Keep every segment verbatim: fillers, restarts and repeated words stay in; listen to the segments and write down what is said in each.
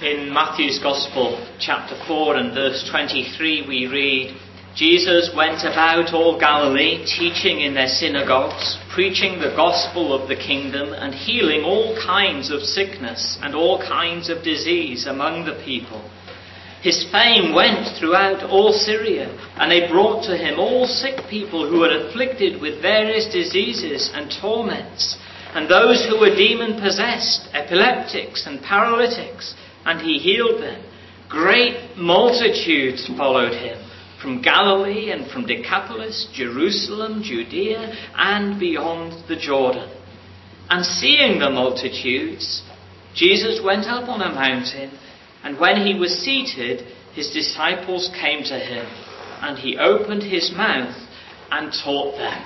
In Matthew's Gospel, chapter four and verse twenty-three, we read, Jesus went about all Galilee, teaching in their synagogues, preaching the gospel of the kingdom, and healing all kinds of sickness and all kinds of disease among the people. His fame went throughout all Syria, and they brought to him all sick people who were afflicted with various diseases and torments, and those who were demon-possessed, epileptics and paralytics, and he healed them. Great multitudes followed him from Galilee and from Decapolis, Jerusalem, Judea, and beyond the Jordan. And seeing the multitudes, Jesus went up on a mountain, and when he was seated, his disciples came to him, and he opened his mouth and taught them.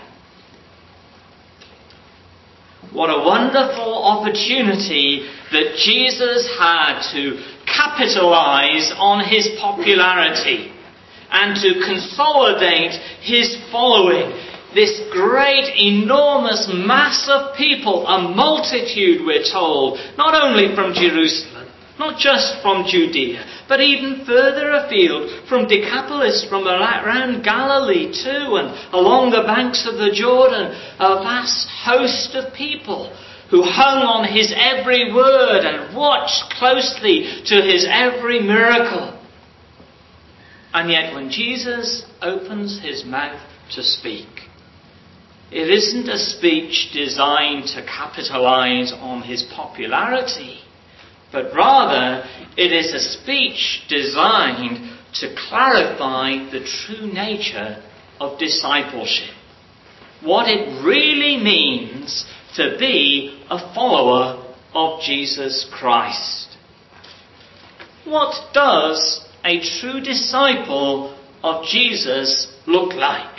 What a wonderful opportunity that Jesus had to capitalize on his popularity and to consolidate his following. This great, enormous mass of people, a multitude, we're told, not only from Jerusalem, not just from Judea, but even further afield, from Decapolis, from around Galilee too, and along the banks of the Jordan, a vast host of people who hung on his every word and watched closely to his every miracle. And yet when Jesus opens his mouth to speak, it isn't a speech designed to capitalize on his popularity, but rather it is a speech designed to clarify the true nature of discipleship. What it really means to be a follower of Jesus Christ. What does a true disciple of Jesus look like?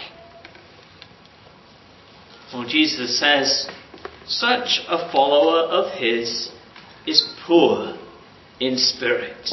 Well, Jesus says, such a follower of his is poor in spirit.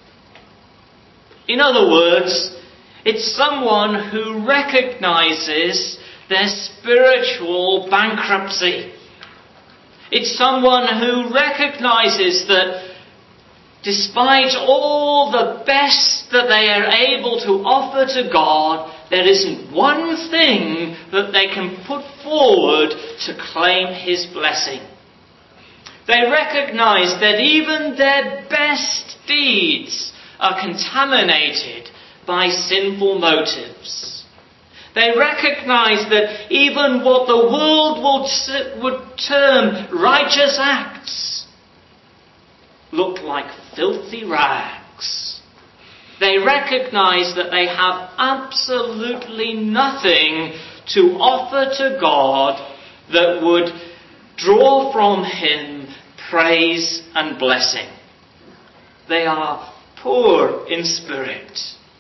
In other words, it's someone who recognizes their spiritual bankruptcy. It's someone who recognizes that despite all the best that they are able to offer to God, there isn't one thing that they can put forward to claim his blessing. They recognize that even their best deeds are contaminated by sinful motives. They recognize that even what the world would, would term righteous acts look like filthy rags. They recognize that they have absolutely nothing to offer to God that would draw from him praise and blessing. They are poor in spirit.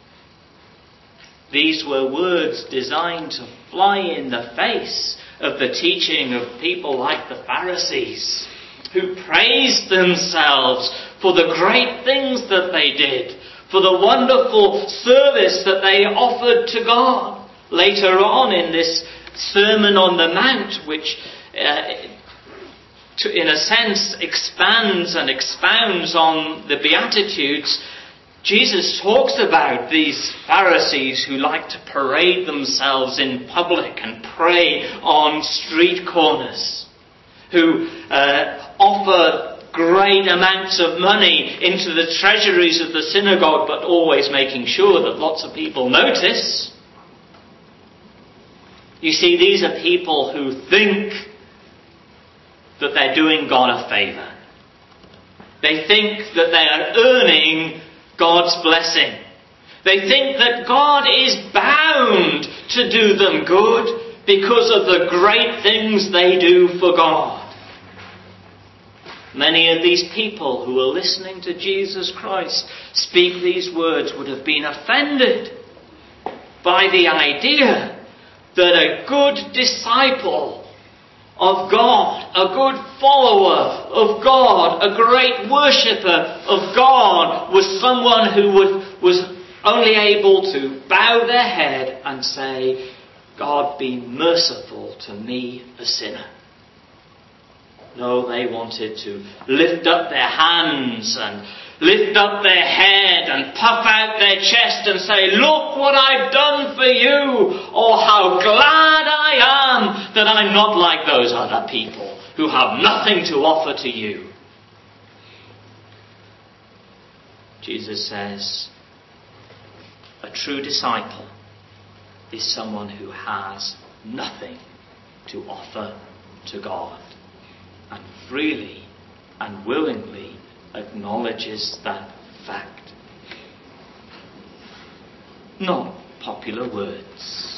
These were words designed to fly in the face of the teaching of people like the Pharisees, who praised themselves for the great things that they did, for the wonderful service that they offered to God. Later on in this Sermon on the Mount, which uh, to, in a sense expands and expounds on the Beatitudes, Jesus talks about these Pharisees who like to parade themselves in public and pray on street corners, who uh, offer great amounts of money into the treasuries of the synagogue, but always making sure that lots of people notice. You see, these are people who think that they're doing God a favour. They think that they are earning God's blessing. They think that God is bound to do them good because of the great things they do for God. Many of these people who are listening to Jesus Christ speak these words would have been offended by the idea that a good disciple of God, a good follower of God, a great worshipper of God was someone who would, was only able to bow their head and say, God be merciful to me, a sinner. No, they wanted to lift up their hands and lift up their head and puff out their chest and say, look what I've done for you, or how glad I am that I'm not like those other people who have nothing to offer to you. Jesus says, a true disciple is someone who has nothing to offer to God, and freely and willingly acknowledges that fact. Not popular words.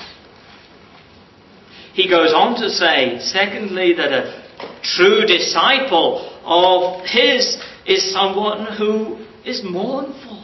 He goes on to say, secondly, that a true disciple of his is someone who is mournful.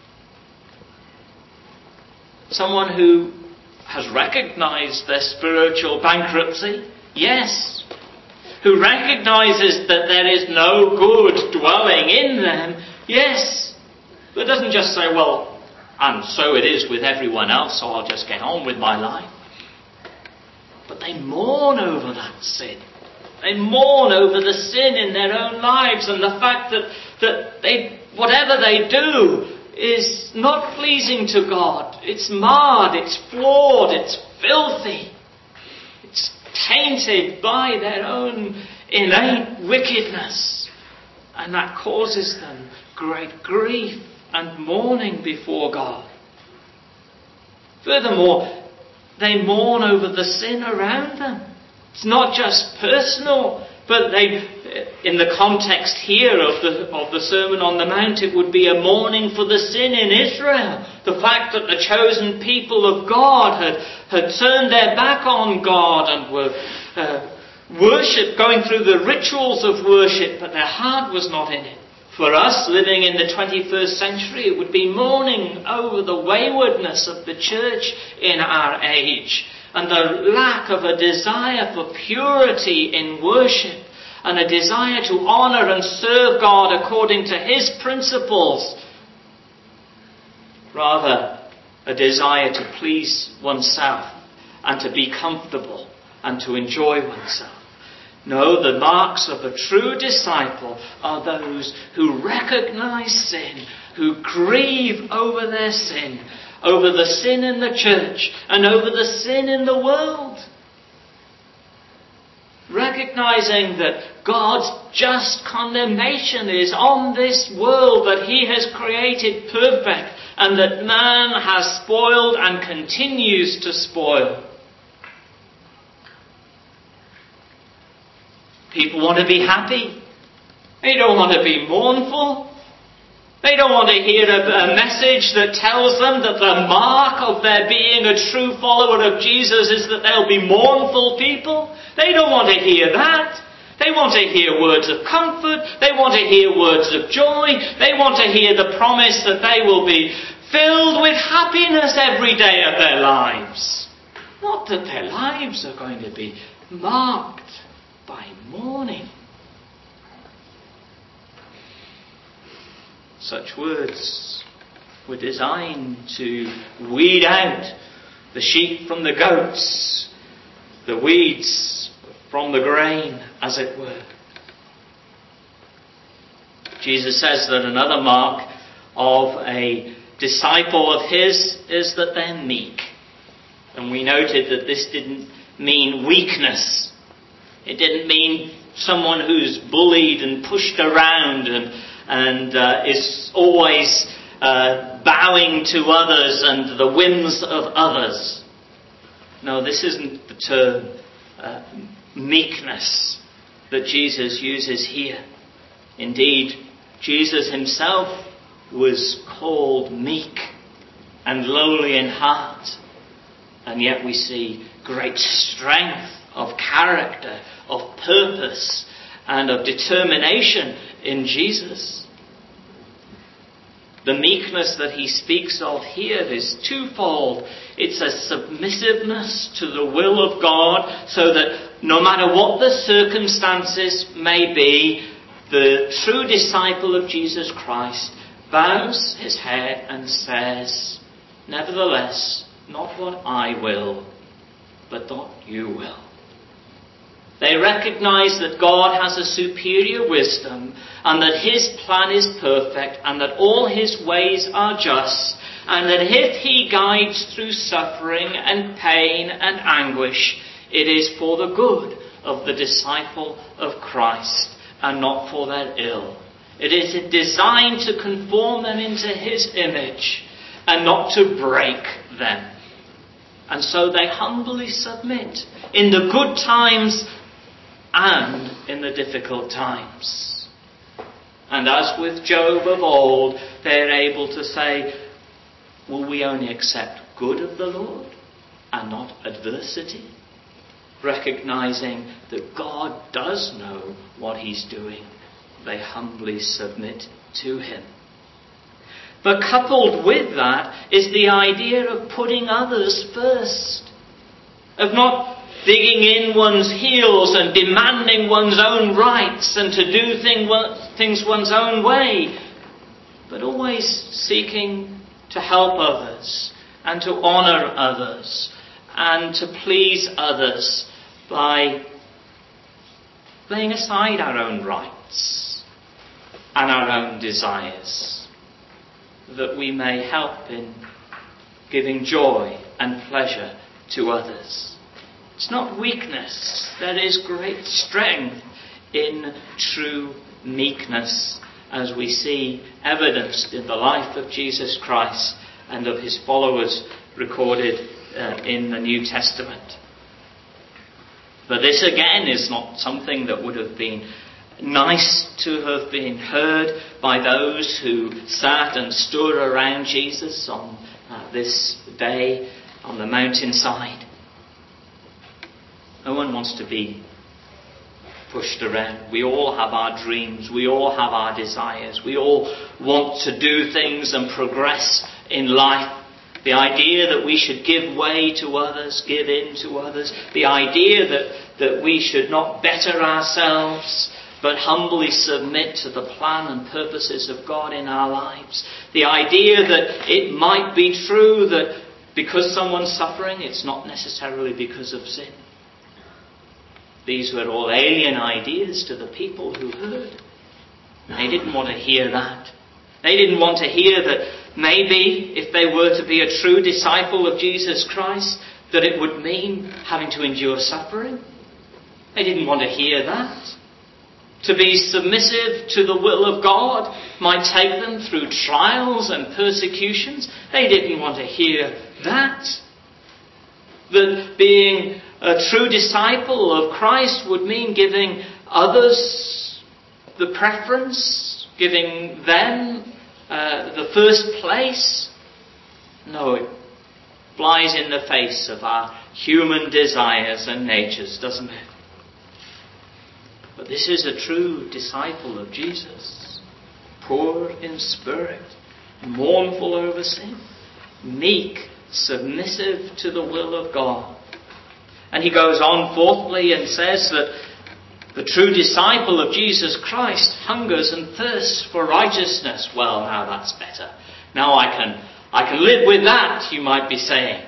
Someone who has recognized their spiritual bankruptcy, yes. Who recognizes that there is no good dwelling in them, yes. But doesn't just say, well, and so it is with everyone else, so I'll just get on with my life. But they mourn over that sin. They mourn over the sin in their own lives and the fact that, that they, whatever they do is not pleasing to God. It's marred, it's flawed, it's filthy. It's tainted by their own innate wickedness. And that causes them great grief and mourning before God. Furthermore, they mourn over the sin around them. It's not just personal, but they, in the context here of the of the Sermon on the Mount, it would be a mourning for the sin in Israel. The fact that the chosen people of God had, had turned their back on God and were uh, worship, going through the rituals of worship, but their heart was not in it. For us, living in the twenty-first century, it would be mourning over the waywardness of the church in our age, and the lack of a desire for purity in worship, and a desire to honour and serve God according to His principles. Rather, a desire to please oneself, and to be comfortable, and to enjoy oneself. No, the marks of a true disciple are those who recognise sin, who grieve over their sin, over the sin in the church and over the sin in the world. Recognising that God's just condemnation is on this world that He has created perfect and that man has spoiled and continues to spoil. People want to be happy. They don't want to be mournful. They don't want to hear a, a message that tells them that the mark of their being a true follower of Jesus is that they'll be mournful people. They don't want to hear that. They want to hear words of comfort. They want to hear words of joy. They want to hear the promise that they will be filled with happiness every day of their lives. Not that their lives are going to be marked by mourning. Such words were designed to weed out the sheep from the goats, the weeds from the grain, as it were. Jesus says that another mark of a disciple of His is that they're meek. And we noted that this didn't mean weakness. It didn't mean someone who's bullied and pushed around and, and uh, is always uh, bowing to others and the whims of others. No, this isn't the term uh, meekness that Jesus uses here. Indeed, Jesus Himself was called meek and lowly in heart. And yet we see great strength of character, of purpose, and of determination in Jesus. The meekness that He speaks of here is twofold. It's a submissiveness to the will of God, so that no matter what the circumstances may be, the true disciple of Jesus Christ bows his head and says, "Nevertheless, not what I will, but what you will." They recognize that God has a superior wisdom and that his plan is perfect and that all his ways are just, and that if he guides through suffering and pain and anguish, it is for the good of the disciple of Christ and not for their ill. It is designed to conform them into his image and not to break them. And so they humbly submit in the good times and in the difficult times. And as with Job of old, they're able to say, will we only accept good of the Lord and not adversity? Recognizing that God does know what he's doing, they humbly submit to him. But coupled with that is the idea of putting others first, of not digging in one's heels and demanding one's own rights and to do thing, things one's own way, but always seeking to help others and to honour others and to please others by laying aside our own rights and our own desires, that we may help in giving joy and pleasure to others. It's not weakness. There is great strength in true meekness, as we see evidenced in the life of Jesus Christ and of his followers recorded uh, in the New Testament. But this again is not something that would have been nice to have been heard by those who sat and stood around Jesus on uh, this day on the mountainside. No one wants to be pushed around. We all have our dreams. We all have our desires. We all want to do things and progress in life. The idea that we should give way to others, give in to others. The idea that, that we should not better ourselves, but humbly submit to the plan and purposes of God in our lives. The idea that it might be true that because someone's suffering, it's not necessarily because of sin. These were all alien ideas to the people who heard. They didn't want to hear that. They didn't want to hear that maybe if they were to be a true disciple of Jesus Christ, that it would mean having to endure suffering. They didn't want to hear that. To be submissive to the will of God might take them through trials and persecutions. They didn't want to hear that. That being a true disciple of Christ would mean giving others the preference, giving them uh, the first place. No, it flies in the face of our human desires and natures, doesn't it? But this is a true disciple of Jesus, poor in spirit, mournful over sin, meek, submissive to the will of God. And he goes on fourthly and says that the true disciple of Jesus Christ hungers and thirsts for righteousness. Well, now that's better. Now I can, I can live with that, you might be saying.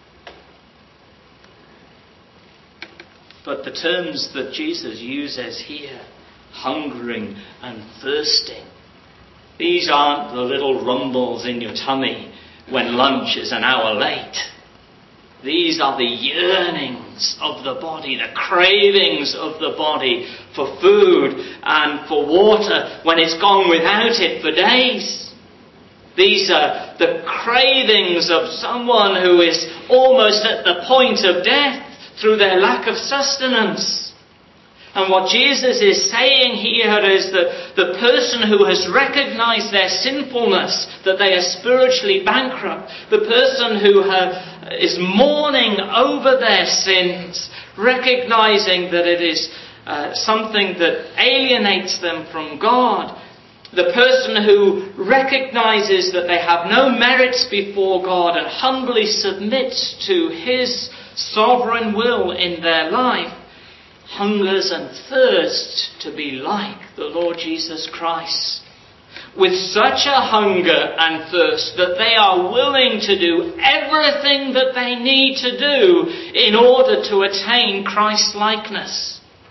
But the terms that Jesus uses here, hungering and thirsting, these aren't the little rumbles in your tummy when lunch is an hour late. These are the yearnings of the body, the cravings of the body for food and for water when it's gone without it for days. These are the cravings of someone who is almost at the point of death through their lack of sustenance. And what Jesus is saying here is that the person who has recognized their sinfulness, that they are spiritually bankrupt, the person who ha- is mourning over their sins, recognizing that it is uh, something that alienates them from God, the person who recognizes that they have no merits before God and humbly submits to his sovereign will in their life, hungers and thirsts to be like the Lord Jesus Christ, with such a hunger and thirst that they are willing to do everything that they need to do in order to attain Christ-likeness.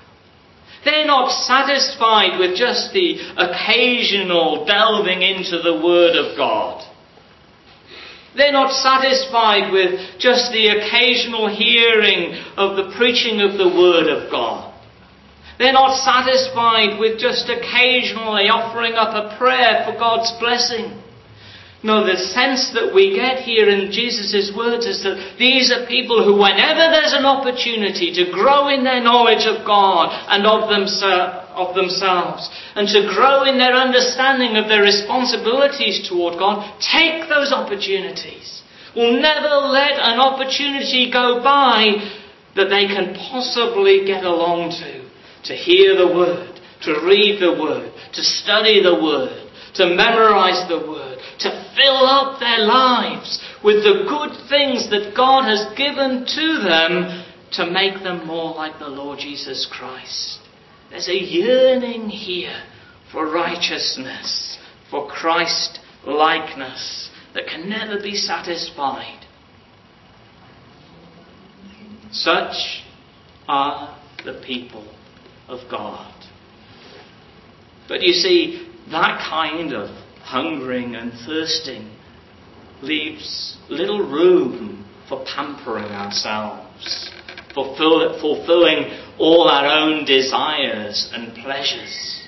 They're not satisfied with just the occasional delving into the Word of God. They're not satisfied with just the occasional hearing of the preaching of the Word of God. They're not satisfied with just occasionally offering up a prayer for God's blessing. No, the sense that we get here in Jesus' words is that these are people who, whenever there's an opportunity to grow in their knowledge of God and of, themse- of themselves, and to grow in their understanding of their responsibilities toward God, take those opportunities. Will never let an opportunity go by that they can possibly get along to. To hear the Word, to read the Word, to study the Word, to memorize the Word, to fill up their lives with the good things that God has given to them to make them more like the Lord Jesus Christ. There's a yearning here for righteousness, for Christ-likeness that can never be satisfied. Such are the people of God. But you see, that kind of hungering and thirsting leaves little room for pampering ourselves, for fulfilling all our own desires and pleasures.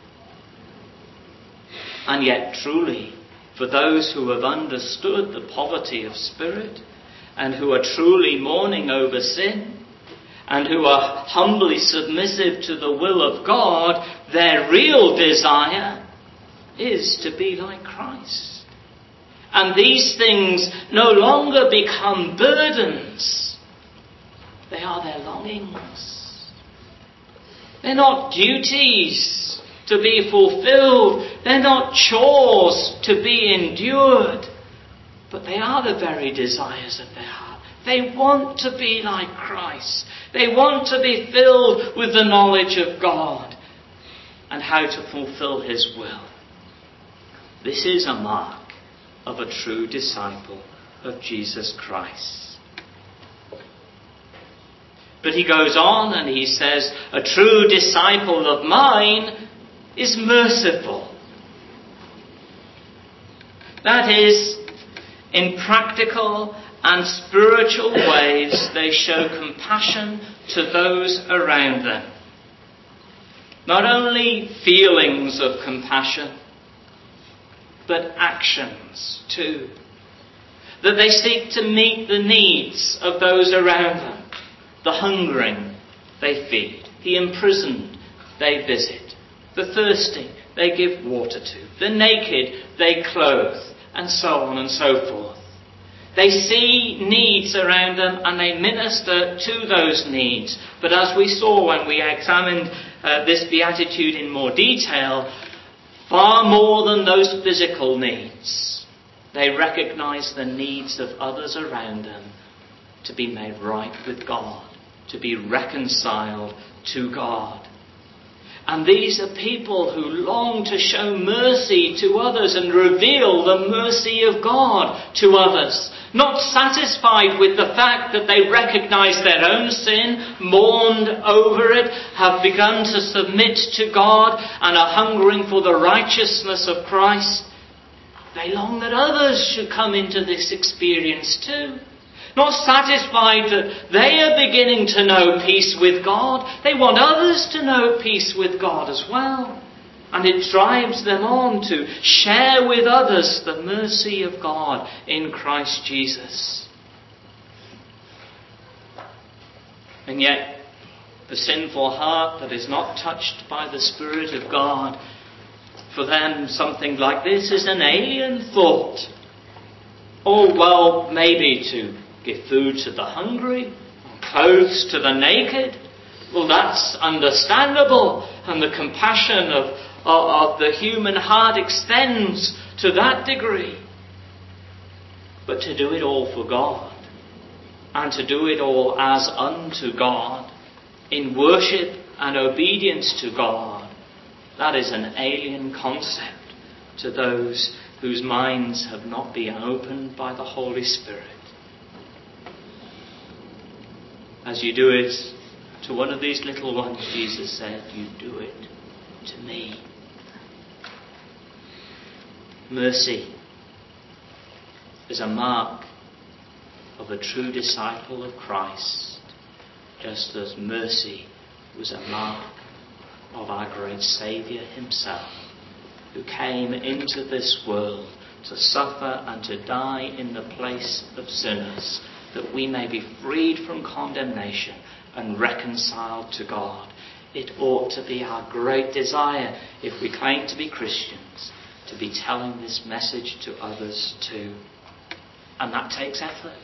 And yet truly, for those who have understood the poverty of spirit and who are truly mourning over sin and who are humbly submissive to the will of God, their real desire is to be like Christ. And these things no longer become burdens. They are their longings. They're not duties to be fulfilled. They're not chores to be endured. But they are the very desires of their heart. They want to be like Christ. They want to be filled with the knowledge of God and how to fulfill His will. This is a mark of a true disciple of Jesus Christ. But he goes on and he says, a true disciple of mine is merciful. That is, in practical and spiritual ways, they show compassion to those around them. Not only feelings of compassion, but actions too. That they seek to meet the needs of those around them. The hungering, they feed. The imprisoned, they visit. The thirsty, they give water to. The naked, they clothe. And so on and so forth. They see needs around them and they minister to those needs. But as we saw when we examined uh, this beatitude in more detail, far more than those physical needs, they recognize the needs of others around them to be made right with God, to be reconciled to God. And these are people who long to show mercy to others and reveal the mercy of God to others. Not satisfied with the fact that they recognize their own sin, mourned over it, have begun to submit to God and are hungering for the righteousness of Christ. They long that others should come into this experience too. Not satisfied that they are beginning to know peace with God. They want others to know peace with God as well. And it drives them on to share with others the mercy of God in Christ Jesus. And yet, the sinful heart that is not touched by the Spirit of God, for them something like this is an alien thought. Oh, well, maybe to give food to the hungry, clothes to the naked. Well, that's understandable, and the compassion of, of, of the human heart extends to that degree. But to do it all for God, and to do it all as unto God, in worship and obedience to God, that is an alien concept to those whose minds have not been opened by the Holy Spirit. As you do it to one of these little ones, Jesus said, you do it to me. Mercy is a mark of a true disciple of Christ, just as mercy was a mark of our great Saviour himself, who came into this world to suffer and to die in the place of sinners, that we may be freed from condemnation and reconciled to God. It ought to be our great desire, if we claim to be Christians, to be telling this message to others too. And that takes effort.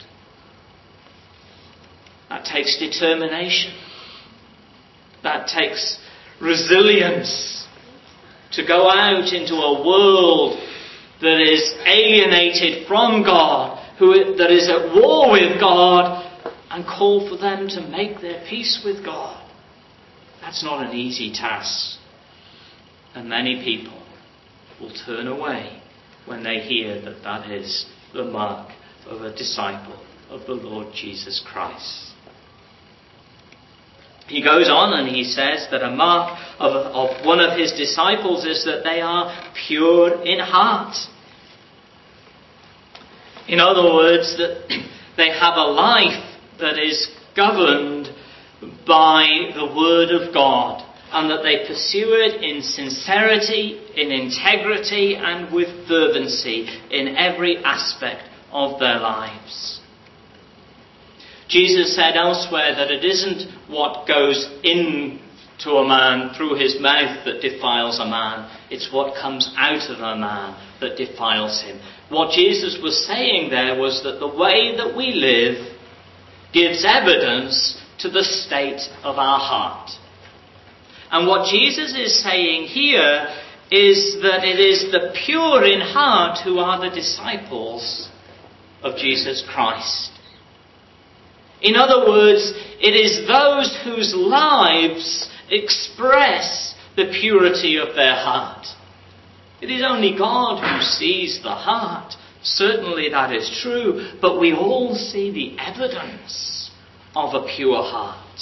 That takes determination. That takes resilience to go out into a world that is alienated from God, who that is at war with God, and call for them to make their peace with God. That's not an easy task. And many people will turn away when they hear that that is the mark of a disciple of the Lord Jesus Christ. He goes on and he says that a mark of, of one of his disciples is that they are pure in heart. In other words, that they have a life that is governed by the Word of God, and that they pursue it in sincerity, in integrity, and with fervency in every aspect of their lives. Jesus said elsewhere that it isn't what goes into a man through his mouth that defiles a man. It's what comes out of a man that defiles him. What Jesus was saying there was that the way that we live gives evidence to the state of our heart. And what Jesus is saying here is that it is the pure in heart who are the disciples of Jesus Christ. In other words, it is those whose lives express the purity of their heart. It is only God who sees the heart. Certainly that is true, but we all see the evidence of a pure heart.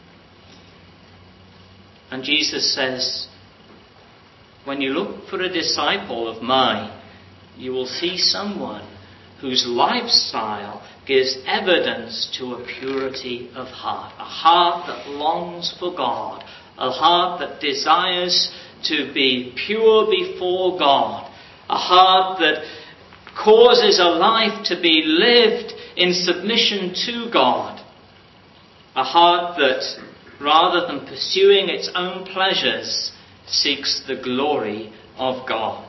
And Jesus says, when you look for a disciple of mine, you will see someone whose lifestyle gives evidence to a purity of heart. A heart that longs for God. A heart that desires to be pure before God. A heart that causes a life to be lived in submission to God. A heart that, rather than pursuing its own pleasures, seeks the glory of God.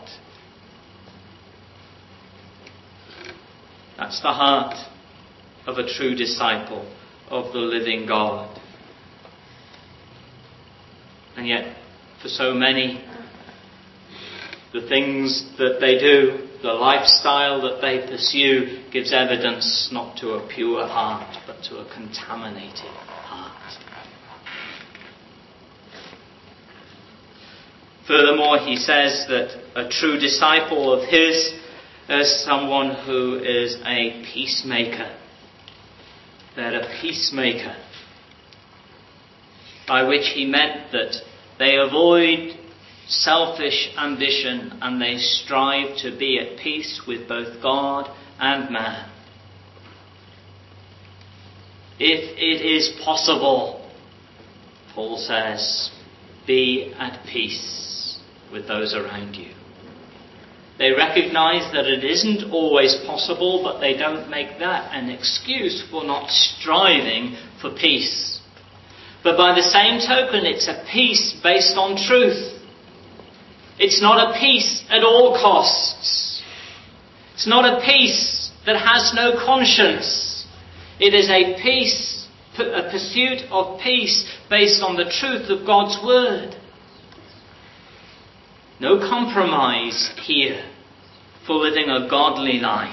That's the heart of a true disciple of the living God. And yet, for so many, the things that they do, the lifestyle that they pursue, gives evidence not to a pure heart, but to a contaminated heart. Furthermore, he says that a true disciple of his is someone who is a peacemaker. They're a peacemaker. By which he meant that they avoid selfish ambition and they strive to be at peace with both God and man. If it is possible, Paul says, be at peace with those around you. They recognize that it isn't always possible, but they don't make that an excuse for not striving for peace. But by the same token, it's a peace based on truth. It's not a peace at all costs. It's not a peace that has no conscience. It is a peace, a pursuit of peace based on the truth of God's word. No compromise here for living a godly life.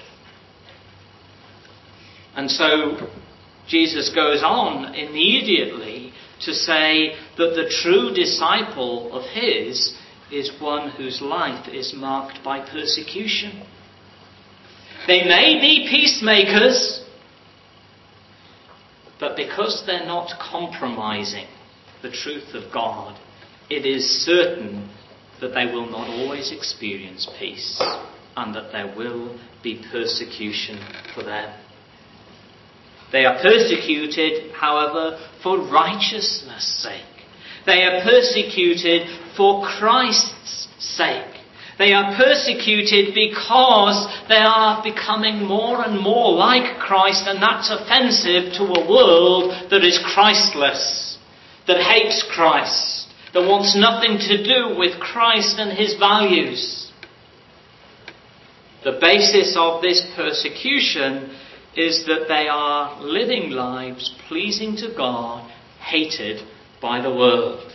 And so Jesus goes on immediately to say that the true disciple of his is one whose life is marked by persecution. They may be peacemakers, but But because they're not compromising the truth of God, it is certain that they will not always experience peace, and that there will be persecution for them. They are persecuted, however, for righteousness' sake. They are persecuted for Christ's sake. They are persecuted because they are becoming more and more like Christ, and that's offensive to a world that is Christless, that hates Christ, that wants nothing to do with Christ and his values. The basis of this persecution is that they are living lives pleasing to God, hated by the world.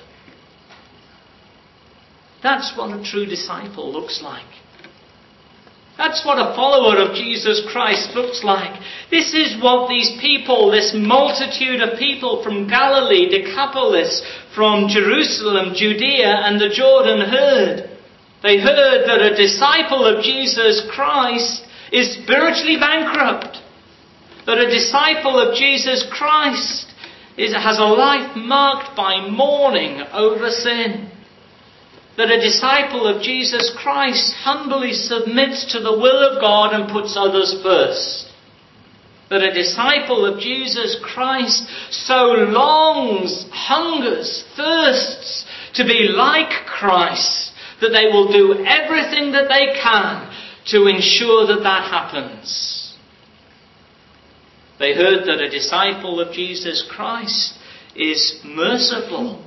That's what a true disciple looks like. That's what a follower of Jesus Christ looks like. This is what these people, this multitude of people from Galilee, Decapolis, from Jerusalem, Judea and the Jordan heard. They heard that a disciple of Jesus Christ is spiritually bankrupt. That a disciple of Jesus Christ is, has a life marked by mourning over sin. That a disciple of Jesus Christ humbly submits to the will of God and puts others first. That a disciple of Jesus Christ so longs, hungers, thirsts to be like Christ that they will do everything that they can to ensure that that happens. They heard that a disciple of Jesus Christ is merciful.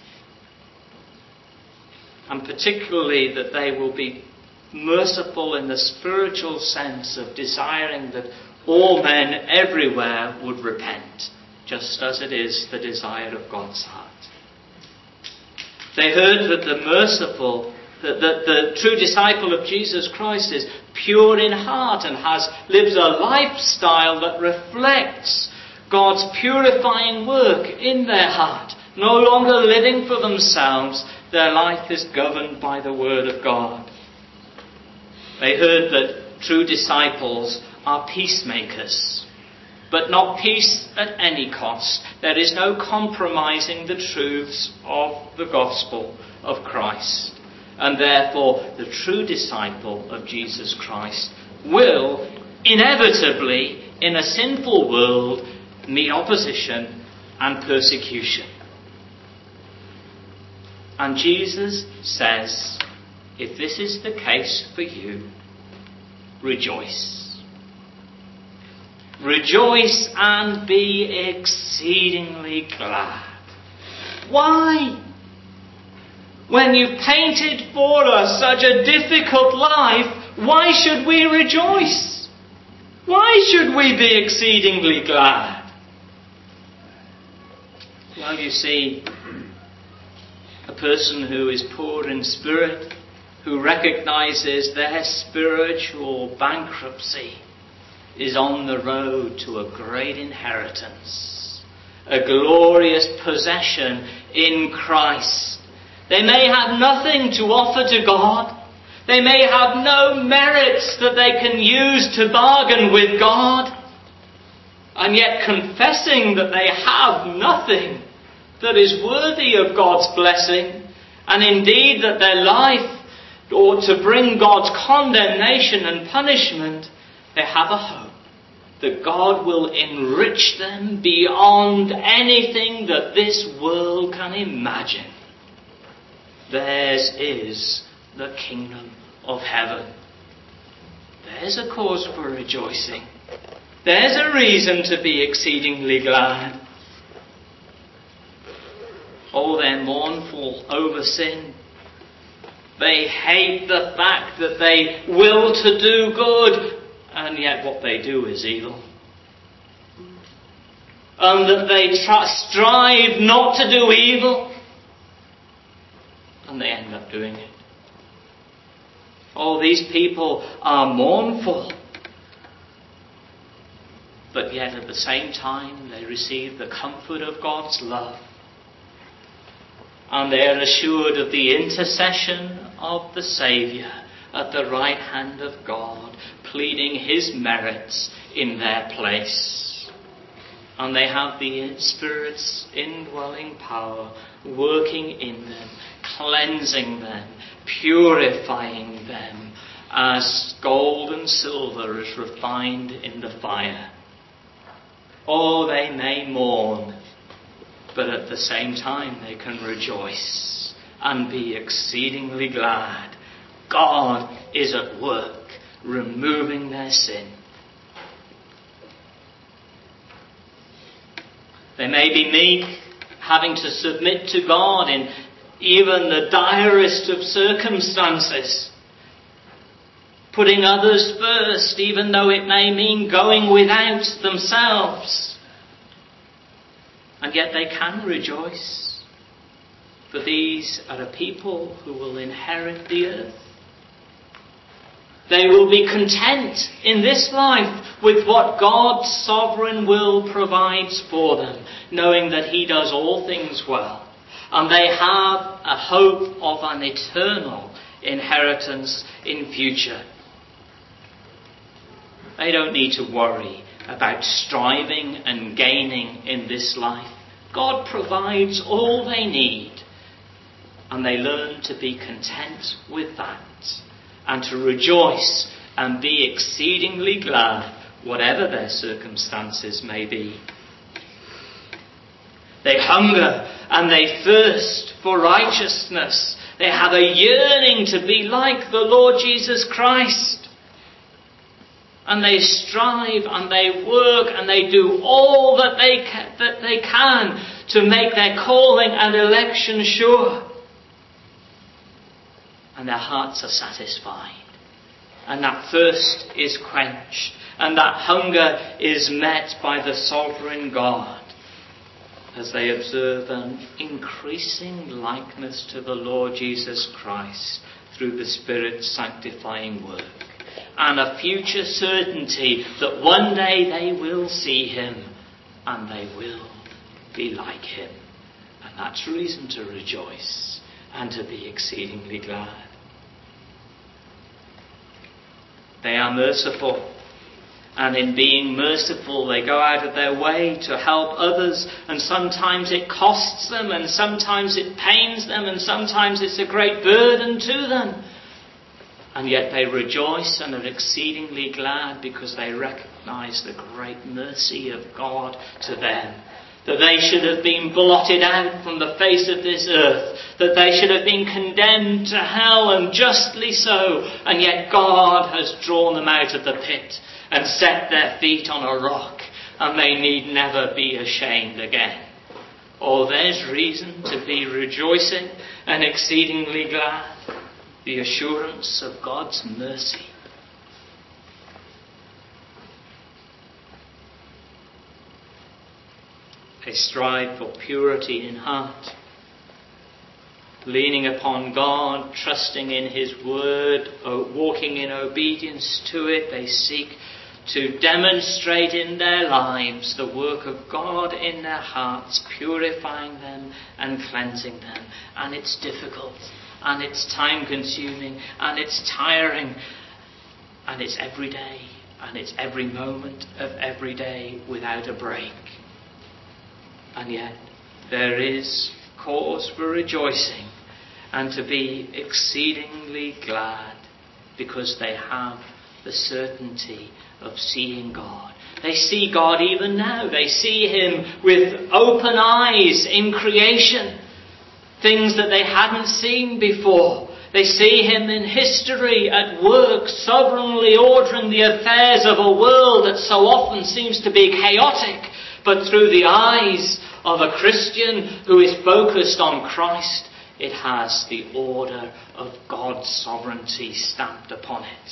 And particularly that they will be merciful in the spiritual sense of desiring that all men everywhere would repent, just as it is the desire of God's heart. They heard that the merciful, that, that the true disciple of Jesus Christ is pure in heart and has lives a lifestyle that reflects God's purifying work in their heart. No longer living for themselves, their life is governed by the Word of God. They heard that true disciples are peacemakers, but not peace at any cost. There is no compromising the truths of the gospel of Christ. And therefore, the true disciple of Jesus Christ will inevitably, in a sinful world, meet opposition and persecution. And Jesus says, if this is the case for you, rejoice. Rejoice and be exceedingly glad. Why? When you've painted for us such a difficult life, why should we rejoice? Why should we be exceedingly glad? Well, you see, a person who is poor in spirit, who recognizes their spiritual bankruptcy, is on the road to a great inheritance, a glorious possession in Christ. They may have nothing to offer to God. They may have no merits that they can use to bargain with God. And yet confessing that they have nothing that is worthy of God's blessing, and indeed that their life ought to bring God's condemnation and punishment, they have a hope that God will enrich them beyond anything that this world can imagine. Theirs is the kingdom of heaven. There's a cause for rejoicing. There's a reason to be exceedingly glad. Oh, they're mournful over sin. They hate the fact that they will to do good, and yet what they do is evil. And that they try, strive not to do evil, and they end up doing it. Oh, these people are mournful. But yet at the same time they receive the comfort of God's love. And they are assured of the intercession of the Saviour at the right hand of God, pleading his merits in their place. And they have the Spirit's indwelling power working in them, cleansing them, purifying them, as gold and silver is refined in the fire. Oh, they may mourn, but at the same time they can rejoice and be exceedingly glad. God is at work, removing their sin. They may be meek, having to submit to God in even the direst of circumstances, putting others first, even though it may mean going without themselves. And yet they can rejoice, for these are a people who will inherit the earth. They will be content in this life with what God's sovereign will provides for them, knowing that He does all things well. And they have a hope of an eternal inheritance in future. They don't need to worry about striving and gaining in this life. God provides all they need, and they learn to be content with that, and to rejoice and be exceedingly glad, whatever their circumstances may be. They hunger and they thirst for righteousness. They have a yearning to be like the Lord Jesus Christ. And they strive and they work and they do all that they ca- that they can to make their calling and election sure. And their hearts are satisfied. And that thirst is quenched. And that hunger is met by the sovereign God, as they observe an increasing likeness to the Lord Jesus Christ through the Spirit's sanctifying work. And a future certainty that one day they will see Him and they will be like Him. And that's reason to rejoice and to be exceedingly glad. They are merciful, and in being merciful they go out of their way to help others, and sometimes it costs them, and sometimes it pains them, and sometimes it's a great burden to them. And yet they rejoice and are exceedingly glad because they recognise the great mercy of God to them. That they should have been blotted out from the face of this earth. That they should have been condemned to hell, and justly so. And yet God has drawn them out of the pit and set their feet on a rock. And they need never be ashamed again. Oh, there's reason to be rejoicing and exceedingly glad. The assurance of God's mercy. They strive for purity in heart, leaning upon God, trusting in His word, walking in obedience to it. They seek to demonstrate in their lives the work of God in their hearts, purifying them and cleansing them. And it's difficult, and it's time consuming, and it's tiring, and it's every day, and it's every moment of every day without a break. And yet there is cause for rejoicing and to be exceedingly glad, because they have the certainty of seeing God. They see God even now. They see Him with open eyes in creation. Things that they hadn't seen before. They see Him in history at work, sovereignly ordering the affairs of a world that so often seems to be chaotic, but through the eyes of a Christian who is focused on Christ, it has the order of God's sovereignty stamped upon it.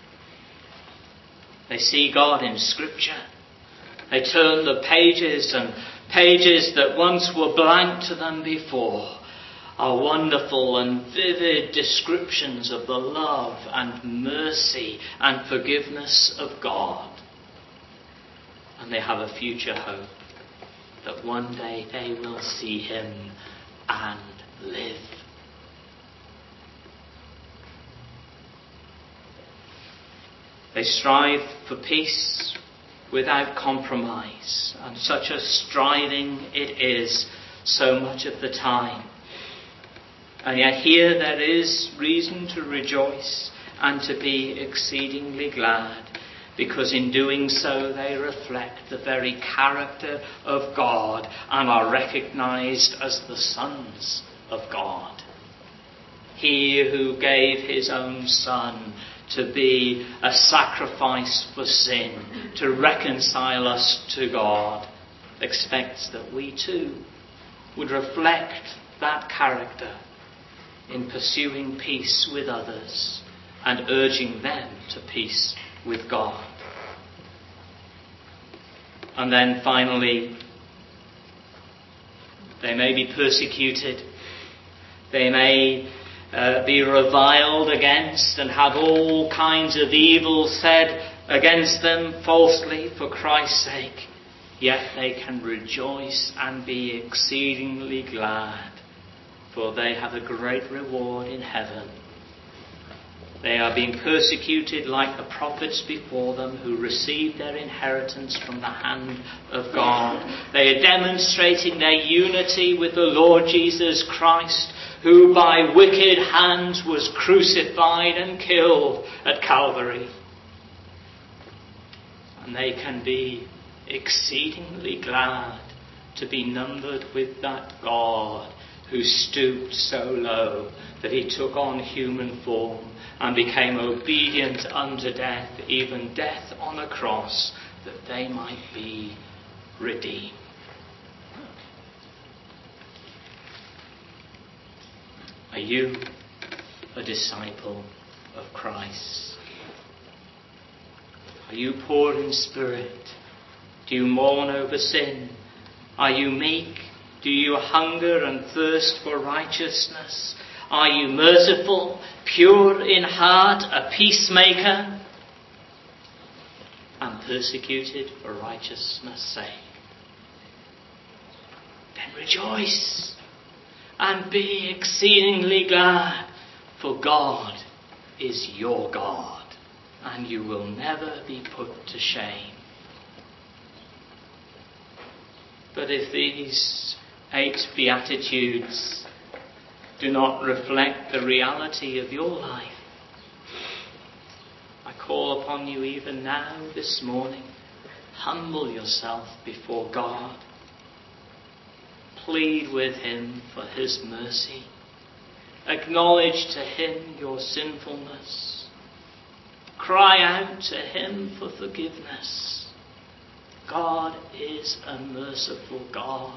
They see God in Scripture. They turn the pages, and pages that once were blank to them before are wonderful and vivid descriptions of the love and mercy and forgiveness of God. And they have a future hope that one day they will see Him and live. They strive for peace, without compromise. And such a striving it is so much of the time. And yet here there is reason to rejoice and to be exceedingly glad, because in doing so they reflect the very character of God and are recognized as the sons of God. He who gave his own Son to be a sacrifice for sin, to reconcile us to God, expects that we too would reflect that character in pursuing peace with others and urging them to peace with God. And then finally, they may be persecuted, they may uh, be reviled against and have all kinds of evil said against them falsely for Christ's sake, yet they can rejoice and be exceedingly glad, for they have a great reward in heaven. They are being persecuted like the prophets before them, who received their inheritance from the hand of God. They are demonstrating their unity with the Lord Jesus Christ, who by wicked hands was crucified and killed at Calvary. And they can be exceedingly glad to be numbered with that God who stooped so low that he took on human form and became obedient unto death, even death on a cross, that they might be redeemed. Are you a disciple of Christ? Are you poor in spirit? Do you mourn over sin? Are you meek? Do you hunger and thirst for righteousness? Are you merciful, pure in heart, a peacemaker, and persecuted for righteousness' sake? Then rejoice and be exceedingly glad, for God is your God, and you will never be put to shame. But if these eight Beatitudes do not reflect the reality of your life, I call upon you even now this morning, humble yourself before God. Plead with him for his mercy. Acknowledge to him your sinfulness. Cry out to him for forgiveness. God is a merciful God.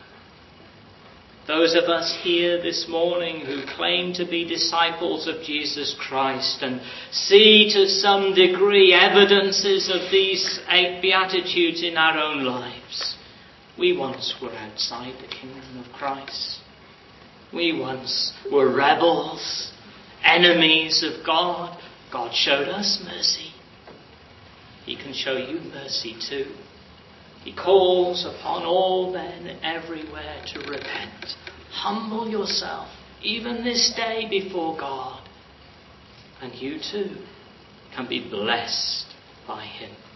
Those of us here this morning who claim to be disciples of Jesus Christ and see to some degree evidences of these eight Beatitudes in our own lives, we once were outside the kingdom of Christ. We once were rebels, enemies of God. God showed us mercy. He can show you mercy too. He calls upon all men everywhere to repent. Humble yourself, even this day, before God, and you too can be blessed by him.